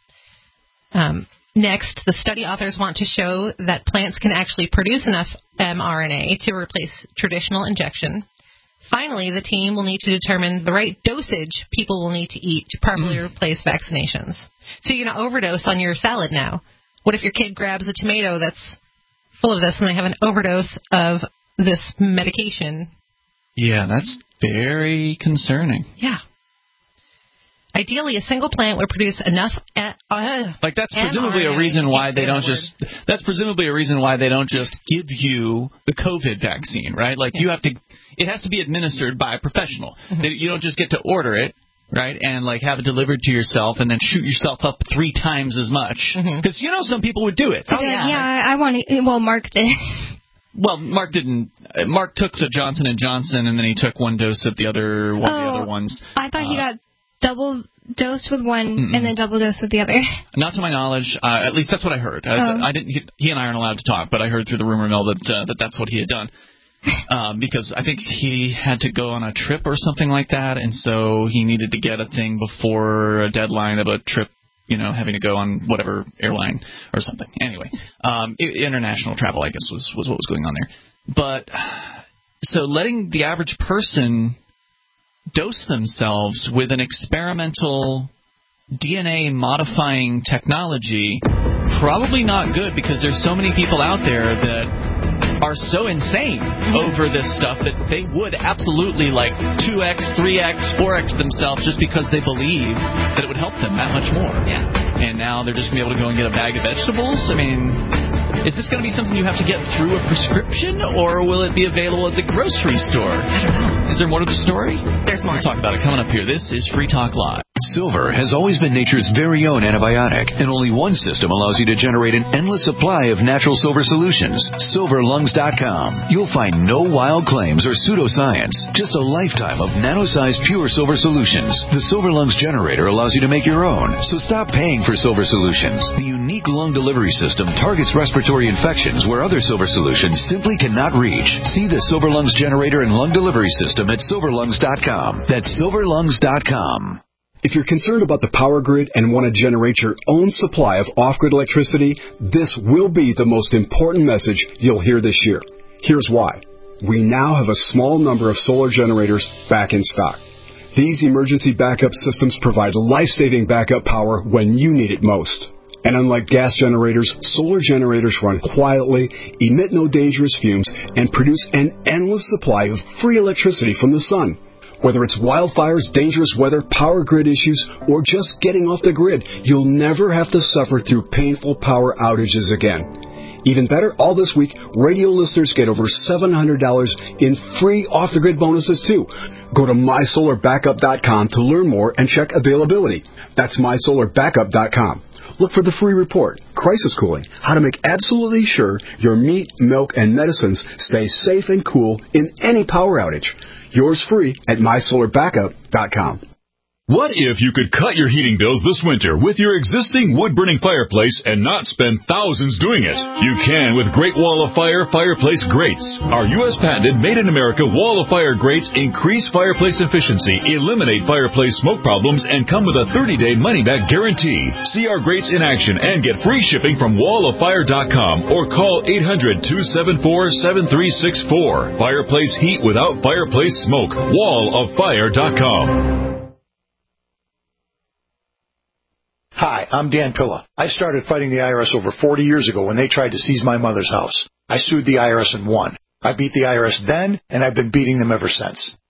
Um, next, the study authors want to show that plants can actually produce enough mRNA to replace traditional injection. Finally, the team will need to determine the right dosage people will need to eat to properly mm. replace vaccinations. So you're going to overdose on your salad now. What if your kid grabs a tomato that's full of this and they have an overdose of this medication? Yeah, that's very concerning. Yeah. Ideally, a single plant would produce enough. Uh, uh, like that's presumably mRNA. a reason why they don't just. That's presumably a reason why they don't just give you the COVID vaccine, right? Like yeah. you have to. It has to be administered by a professional. Mm-hmm. They, you don't just get to order it, right, and like have it delivered to yourself and then shoot yourself up three times as much. Because mm-hmm. you know some people would do it. Oh yeah, yeah. I, I want to. Well, Mark did. Well, Mark didn't. Mark took the Johnson and Johnson, and then he took one dose of the other one oh, of the other ones. I thought uh, he got double dosed with one mm-mm. and then double dosed with the other. Not to my knowledge. Uh, at least that's what I heard. I, oh. I didn't. He, he and I aren't allowed to talk, but I heard through the rumor mill that uh, that that's what he had done. Um, because I think he had to go on a trip or something like that, and so he needed to get a thing before a deadline of a trip, you know, having to go on whatever airline or something. Anyway, um, international travel, I guess, was, was what was going on there. But so letting the average person dose themselves with an experimental D N A modifying technology, probably not good, because there's so many people out there that are so insane mm-hmm. over this stuff that they would absolutely like two X, three X, four X themselves just because they believe that it would help them that much more. Yeah. And now they're just going to be able to go and get a bag of vegetables? I mean, is this going to be something you have to get through a prescription, or will it be available at the grocery store? I don't know. Is there more to the story? There's more. We'll talk about it coming up here. This is Free Talk Live. Silver has always been nature's very own antibiotic, and only one system allows you to generate an endless supply of natural silver solutions. silver lungs dot com. You'll find no wild claims or pseudoscience, just a lifetime of nano-sized pure silver solutions. The Silver Lungs generator allows you to make your own, so stop paying for silver solutions. The unique lung delivery system targets respiratory infections where other silver solutions simply cannot reach. See the Silver Lungs generator and lung delivery system at silver lungs dot com. That's silver lungs dot com. If you're concerned about the power grid and want to generate your own supply of off-grid electricity, this will be the most important message you'll hear this year. Here's why. We now have a small number of solar generators back in stock. These emergency backup systems provide life-saving backup power when you need it most. And unlike gas generators, solar generators run quietly, emit no dangerous fumes, and produce an endless supply of free electricity from the sun. Whether it's wildfires, dangerous weather, power grid issues, or just getting off the grid, you'll never have to suffer through painful power outages again. Even better, all this week, radio listeners get over seven hundred dollars in free off-the-grid bonuses, too. Go to my solar backup dot com to learn more and check availability. That's my solar backup dot com. Look for the free report, Crisis Cooling, how to make absolutely sure your meat, milk, and medicines stay safe and cool in any power outage. Yours free at my solar backup dot com. What if you could cut your heating bills this winter with your existing wood-burning fireplace and not spend thousands doing it? You can with Great Wall of Fire fireplace grates. Our U S patented made-in-America Wall of Fire grates increase fireplace efficiency, eliminate fireplace smoke problems, and come with a thirty-day money-back guarantee. See our grates in action and get free shipping from wall of fire dot com or call eight hundred, two seven four, seven three six four. Fireplace heat without fireplace smoke. wall of fire dot com. Hi, I'm Dan Pilla. I started fighting the I R S over forty years ago when they tried to seize my mother's house. I sued the I R S and won. I beat the I R S then, and I've been beating them ever since.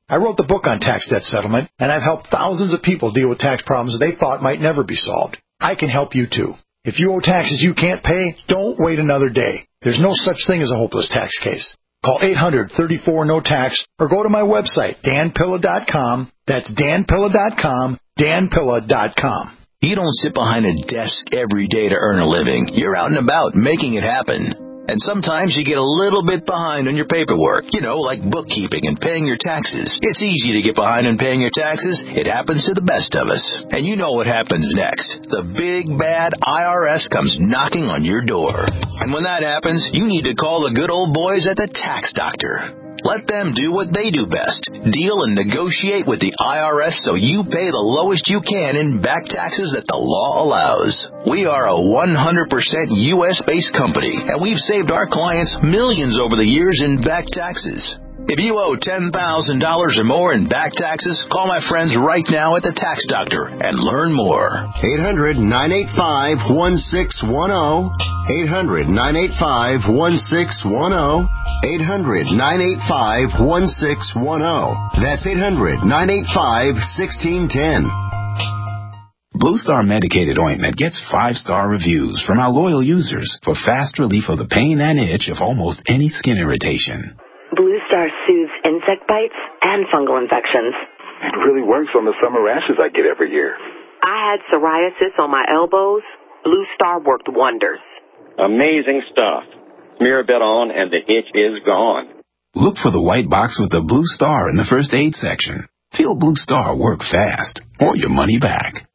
I wrote the book on tax debt settlement, and I've helped thousands of people deal with tax problems they thought might never be solved. I can help you too. If you owe taxes you can't pay, don't wait another day. There's no such thing as a hopeless tax case. Call eight hundred, thirty-four, no tax or go to my website, dan pilla dot com. That's dan pilla dot com, dan pilla dot com. You don't sit behind a desk every day to earn a living. You're out and about making it happen. And sometimes you get a little bit behind on your paperwork, you know, like bookkeeping and paying your taxes. It's easy to get behind on paying your taxes. It happens to the best of us. And you know what happens next. The big, bad I R S comes knocking on your door. And when that happens, you need to call the good old boys at the Tax Doctor. Let them do what they do best. Deal and negotiate with the I R S so you pay the lowest you can in back taxes that the law allows. We are a one hundred percent U S-based company, and we've saved our clients millions over the years in back taxes. If you owe ten thousand dollars or more in back taxes, call my friends right now at the Tax Doctor and learn more. eight hundred, nine eight five, one six one zero. eight hundred, nine eight five, one six one zero. eight hundred, nine eight five, one six one zero. That's eight hundred, nine eight five, one six one zero. Blue Star Medicated Ointment gets five-star reviews from our loyal users for fast relief of the pain and itch of almost any skin irritation. Blue Star soothes insect bites and fungal infections. It really works on the summer rashes I get every year. I had psoriasis on my elbows. Blue Star worked wonders. Amazing stuff. Smear a bit on and the itch is gone. Look for the white box with the Blue Star in the first aid section. Feel Blue Star work fast or your money back.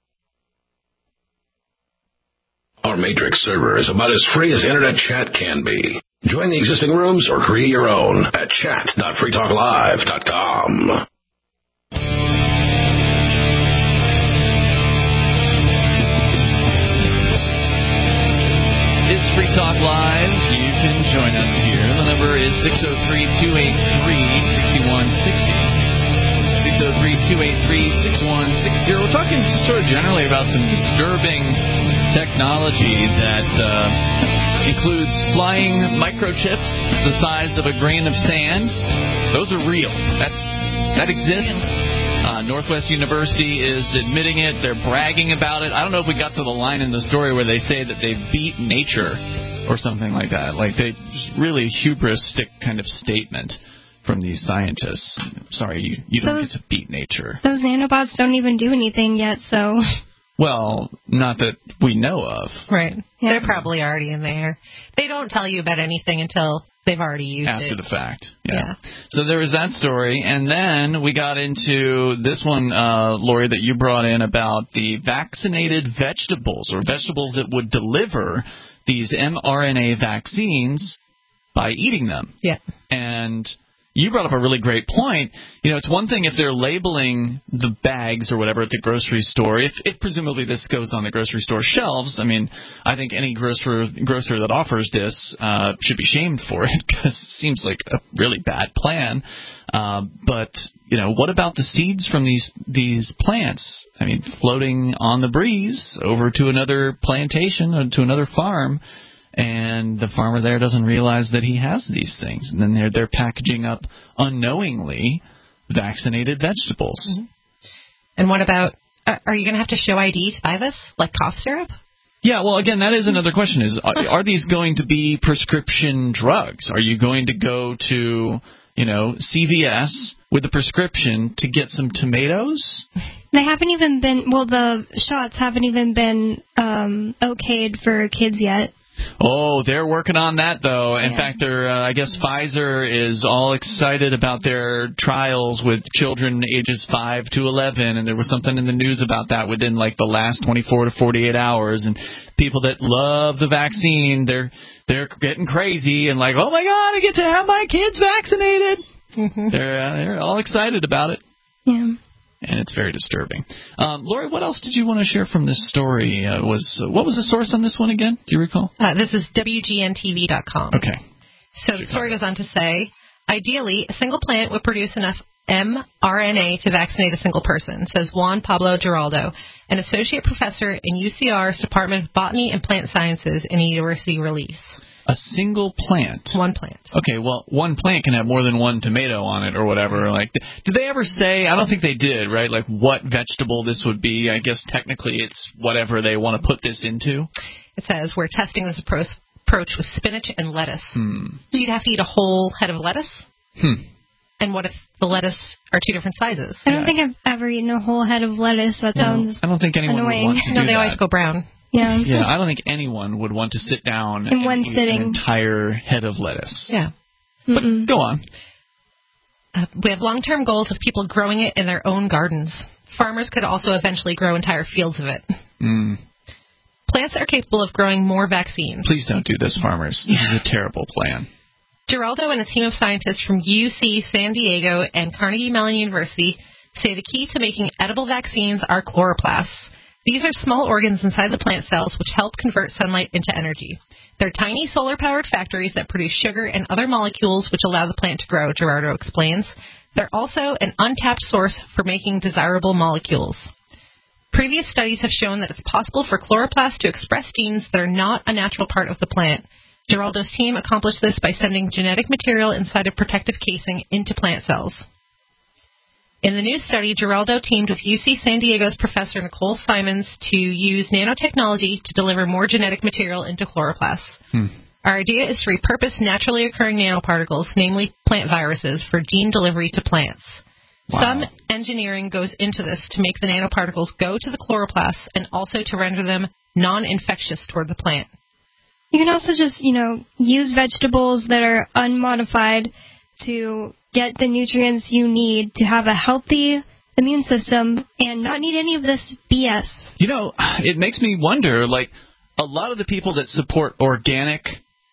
Our Matrix server is about as free as internet chat can be. Join the existing rooms or create your own at chat dot free talk live dot com. It's Free Talk Live. You can join us here. The number is six oh three, two eight three, six one six zero. six oh three, two eight three, six one six zero. We're talking just sort of generally about some disturbing technology that uh, includes flying microchips the size of a grain of sand. Those are real. That's that exists. Uh, Northwest University is admitting it. They're bragging about it. I don't know if we got to the line in the story where they say that they beat nature or something like that. Like, they just really hubristic kind of statement from these scientists. Sorry, you, you don't those, get to beat nature. Those nanobots don't even do anything yet, so... Well, not that we know of. Right. Yeah. They're probably already in there. They don't tell you about anything until they've already used After it. After the fact. Yeah. yeah. So there was that story. And then we got into this one, uh, Lori, that you brought in about the vaccinated vegetables, or vegetables that would deliver these mRNA vaccines by eating them. Yeah. And... you brought up a really great point. You know, it's one thing if they're labeling the bags or whatever at the grocery store. If, if presumably this goes on the grocery store shelves, I mean, I think any grocer grocer that offers this uh, should be shamed for it, because it seems like a really bad plan. Uh, but, you know, what about the seeds from these these plants? I mean, floating on the breeze over to another plantation or to another farm. And the farmer there doesn't realize that he has these things. And then they're, they're packaging up unknowingly vaccinated vegetables. Mm-hmm. And what about, uh, are you going to have to show I D to buy this, like cough syrup? Yeah, well, again, that is another question. Is are, are these going to be prescription drugs? Are you going to go to, you know, C V S with a prescription to get some tomatoes? They haven't even been, well, the shots haven't even been um, okayed for kids yet. Oh, they're working on that, though. In yeah. fact, they're, uh, I guess Pfizer is all excited about their trials with children ages five to eleven, and there was something in the news about that within, like, the last twenty-four to forty-eight hours, and people that love the vaccine, they're they're getting crazy and like, oh, my God, I get to have my kids vaccinated. Mm-hmm. They're, uh, they're all excited about it. Yeah. And it's very disturbing. Um, Lori, what else did you want to share from this story? Uh, was uh, what was the source on this one again? Do you recall? Uh, this is W G N T V dot com. Okay. So the story goes on to say, ideally, a single plant would produce enough mRNA to vaccinate a single person, says Juan Pablo Giraldo, an associate professor in U C R's Department of Botany and Plant Sciences in a university release. A single plant? One plant. Okay, well, one plant can have more than one tomato on it or whatever. Like, did they ever say, I don't think they did, right, like what vegetable this would be? I guess technically it's whatever they want to put this into. It says we're testing this approach approach with spinach and lettuce. Hmm. So you'd have to eat a whole head of lettuce? Hmm. And what if the lettuce are two different sizes? I don't think I've ever eaten a whole head of lettuce. That No, sounds I don't think anyone annoying. would want to no, do they that. always go brown. Yeah. Yeah, I don't think anyone would want to sit down In and one eat sitting. an entire head of lettuce. Yeah. But go on. Uh, we have long-term goals of people growing it in their own gardens. Farmers could also eventually grow entire fields of it. Mm. Plants are capable of growing more vaccines. Please don't do this, farmers. This is a terrible plan. Geraldo and a team of scientists from U C San Diego and Carnegie Mellon University say the key to making edible vaccines are chloroplasts. These are small organs inside the plant cells which help convert sunlight into energy. They're tiny solar-powered factories that produce sugar and other molecules which allow the plant to grow, Gerardo explains. They're also an untapped source for making desirable molecules. Previous studies have shown that it's possible for chloroplasts to express genes that are not a natural part of the plant. Geraldo's team accomplished this by sending genetic material inside a protective casing into plant cells. In the new study, Geraldo teamed with U C San Diego's Professor Nicole Simons to use nanotechnology to deliver more genetic material into chloroplasts. Hmm. Our idea is to repurpose naturally occurring nanoparticles, namely plant viruses, for gene delivery to plants. Wow. Some engineering goes into this to make the nanoparticles go to the chloroplasts and also to render them non-infectious toward the plant. You can also just, you know, use vegetables that are unmodified to get the nutrients you need to have a healthy immune system and not need any of this B S. You know, it makes me wonder, like, a lot of the people that support organic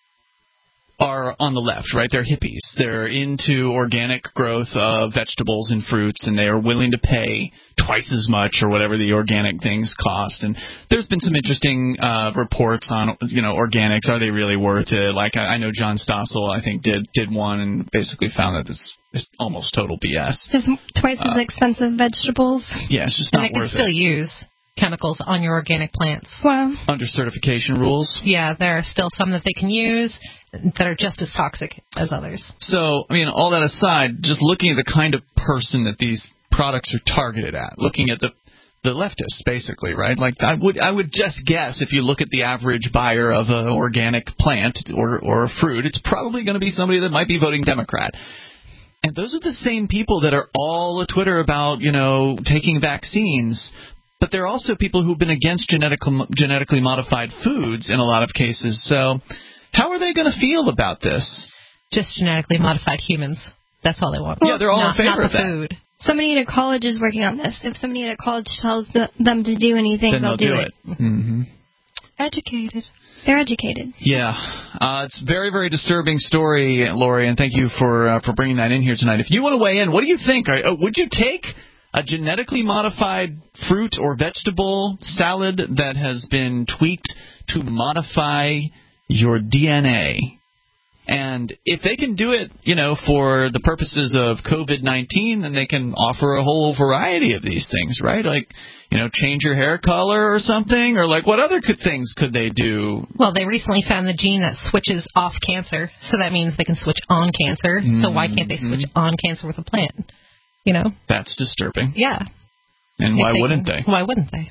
are on the left, right? They're hippies. They're into organic growth of vegetables and fruits, and they are willing to pay twice as much or whatever the organic things cost. And there's been some interesting uh, reports on, you know, organics. Are they really worth it? Like, I, I know John Stossel, I think, did did one and basically found that it's, it's almost total B S. Just twice Uh, as expensive vegetables. Yeah, it's just And not they can worth still it. use chemicals on your organic plants. Wow. Under certification rules. Yeah, there are still some that they can use that are just as toxic as others. So, I mean, all that aside, just looking at the kind of person that these products are targeted at, looking at the the leftists, basically, right? Like, I would I would just guess if you look at the average buyer of an organic plant or or a fruit, it's probably going to be somebody that might be voting Democrat. And those are the same people that are all at Twitter about, you know, taking vaccines. But they're also people who've been against genetically genetically modified foods in a lot of cases. So how are they going to feel about this? Just genetically modified humans. That's all they want. Yeah, they're all not, in favor not of the that. food. Somebody at a college is working on this. If somebody at a college tells the, them to do anything, Then they'll, they'll do it. it. Mm-hmm. Educated. They're educated. Yeah, uh, it's a very, very disturbing story, Lori, and thank you for uh, for bringing that in here tonight. If you want to weigh in, what do you think? Are, uh, would you take a genetically modified fruit or vegetable salad that has been tweaked to modify your D N A? And if they can do it, you know, for the purposes of COVID nineteen, then they can offer a whole variety of these things, right? Like, you know, change your hair color or something, or like what other could, things could they do? Well, they recently found the gene that switches off cancer, so that means they can switch on cancer. Mm-hmm. So why can't they switch on cancer with a plant? You know? That's disturbing. Yeah. And why wouldn't they? Why wouldn't they?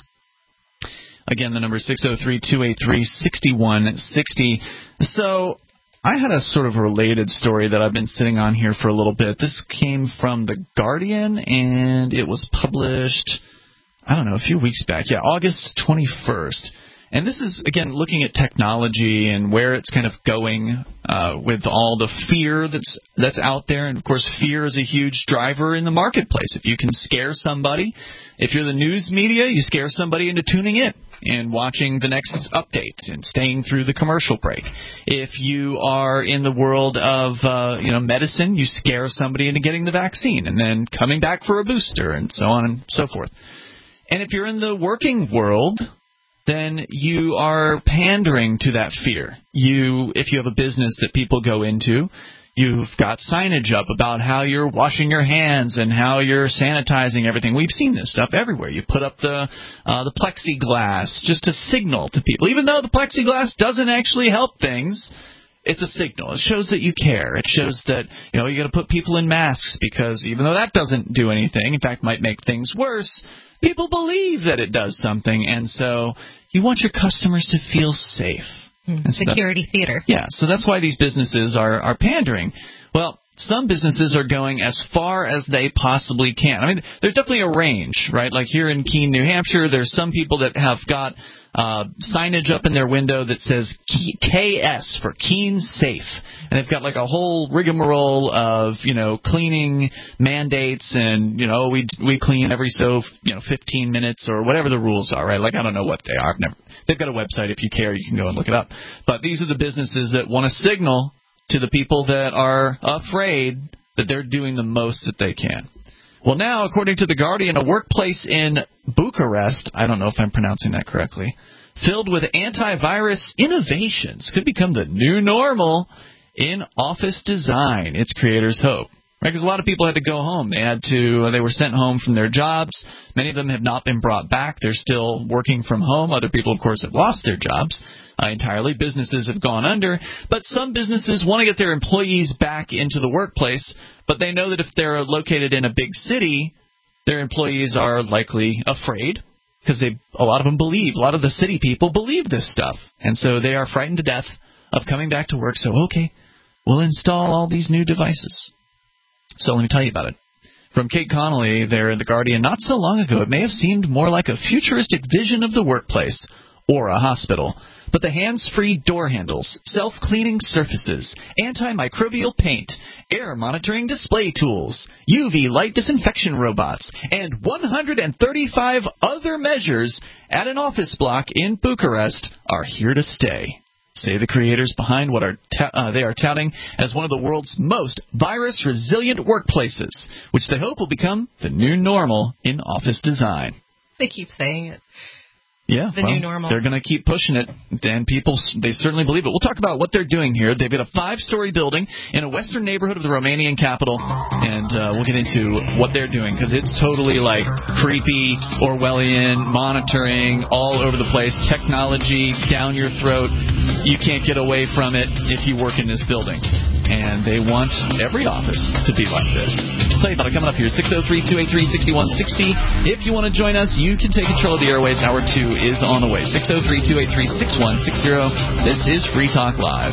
Again, the number is six oh three, two eight three, six one six oh. So I had a sort of related story that I've been sitting on here for a little bit. This came from The Guardian, and it was published, I don't know, a few weeks back. Yeah, August twenty-first. And this is, again, looking at technology and where it's kind of going uh, with all the fear that's that's out there. And, of course, fear is a huge driver in the marketplace. If you can scare somebody, if you're the news media, you scare somebody into tuning in and watching the next update and staying through the commercial break. If you are in the world of, uh, you know, medicine, you scare somebody into getting the vaccine and then coming back for a booster and so on and so forth. And if you're in the working world, then you are pandering to that fear. You, if you have a business that people go into, you've got signage up about how you're washing your hands and how you're sanitizing everything. We've seen this stuff everywhere. You put up the uh, the plexiglass just to signal to people. Even though the plexiglass doesn't actually help things, it's a signal. It shows that you care. It shows that, you know, you got to put people in masks because even though that doesn't do anything, in fact, might make things worse, people believe that it does something, and so you want your customers to feel safe. Mm, so security theater. Yeah, so that's why these businesses are, are pandering. Well, some businesses are going as far as they possibly can. I mean, there's definitely a range, right? Like here in Keene, New Hampshire, there's some people that have got uh, signage up in their window that says K S for Keene Safe. And they've got like a whole rigmarole of, you know, cleaning mandates and, you know, we we clean every so, you know, fifteen minutes or whatever the rules are, right? Like, I don't know what they are. I've never, they've got a website. If you care, you can go and look it up. But these are the businesses that want to signal to the people that are afraid that they're doing the most that they can. Well, now, according to The Guardian, a workplace in Bucharest, I don't know if I'm pronouncing that correctly, filled with antivirus innovations could become the new normal in office design, its creators hope. Right, because a lot of people had to go home. They had to. They were sent home from their jobs. Many of them have not been brought back. They're still working from home. Other people, of course, have lost their jobs uh, entirely. Businesses have gone under. But some businesses want to get their employees back into the workplace, but they know that if they're located in a big city, their employees are likely afraid because they, a lot of them believe, a lot of the city people believe this stuff. And so they are frightened to death of coming back to work. So, okay, we'll install all these new devices. So let me tell you about it. From Kate Connolly there in The Guardian, not so long ago, it may have seemed more like a futuristic vision of the workplace or a hospital. But the hands-free door handles, self-cleaning surfaces, antimicrobial paint, air monitoring display tools, U V light disinfection robots, and one hundred thirty-five other measures at an office block in Bucharest are here to stay, say the creators behind what are ta- uh, they are touting as one of the world's most virus-resilient workplaces, which they hope will become the new normal in office design. They keep saying it. Yeah, the well, new normal. They're going to keep pushing it, and people, they certainly believe it. We'll talk about what they're doing here. They've got a five-story building in a western neighborhood of the Romanian capital, and uh, we'll get into what they're doing, because it's totally, like, creepy, Orwellian, monitoring, all over the place, technology down your throat. You can't get away from it if you work in this building. And they want every office to be like this. I'll tell you about it coming up here, six oh three, two eight three, six one six oh. If you want to join us, you can take control of the airwaves. Hour two is on the way. six oh three, two eight three, six one six oh. This is Free Talk Live.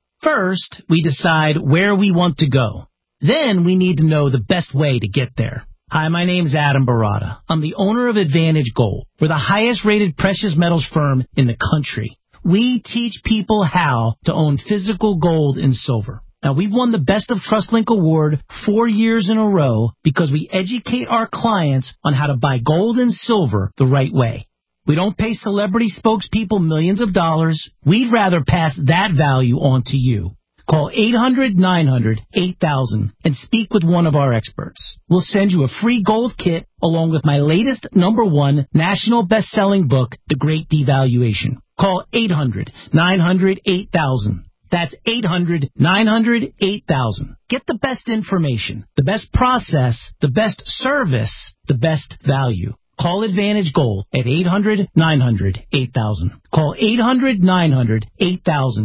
First, we decide where we want to go. Then we need to know the best way to get there. Hi, my name's Adam Barada. I'm the owner of Advantage Gold. We're the highest-rated precious metals firm in the country. We teach people how to own physical gold and silver. Now, we've won the Best of TrustLink Award four years in a row because we educate our clients on how to buy gold and silver the right way. We don't pay celebrity spokespeople millions of dollars. We'd rather pass that value on to you. Call eight hundred, nine hundred, eight thousand and speak with one of our experts. We'll send you a free gold kit along with my latest number one national best-selling book, The Great Devaluation. Call eight hundred, nine hundred, eight thousand. That's eight hundred, nine hundred, eight thousand. Get the best information, the best process, the best service, the best value. Call Advantage Gold at eight hundred, nine hundred, eight thousand. Call eight hundred, nine hundred, eight thousand.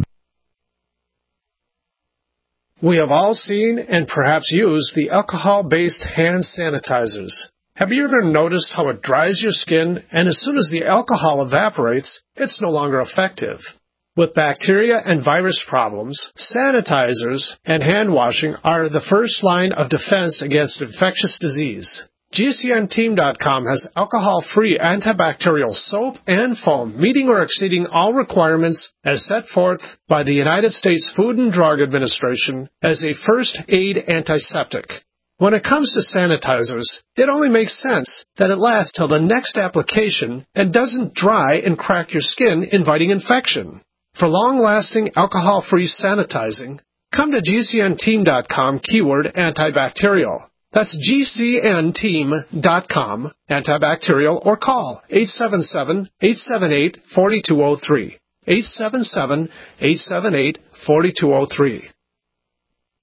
We have all seen and perhaps used the alcohol-based hand sanitizers. Have you ever noticed how it dries your skin, and as soon as the alcohol evaporates, it's no longer effective? With bacteria and virus problems, sanitizers and hand washing are the first line of defense against infectious disease. G C N team dot com has alcohol-free antibacterial soap and foam, meeting or exceeding all requirements as set forth by the United States Food and Drug Administration as a first aid antiseptic. When it comes to sanitizers, it only makes sense that it lasts till the next application and doesn't dry and crack your skin, inviting infection. For long-lasting alcohol-free sanitizing, come to G C N team dot com keyword antibacterial. That's G C N team dot com antibacterial, or call eight seven seven, eight seven eight, four two zero three. eight seven seven, eight seven eight, four two zero three.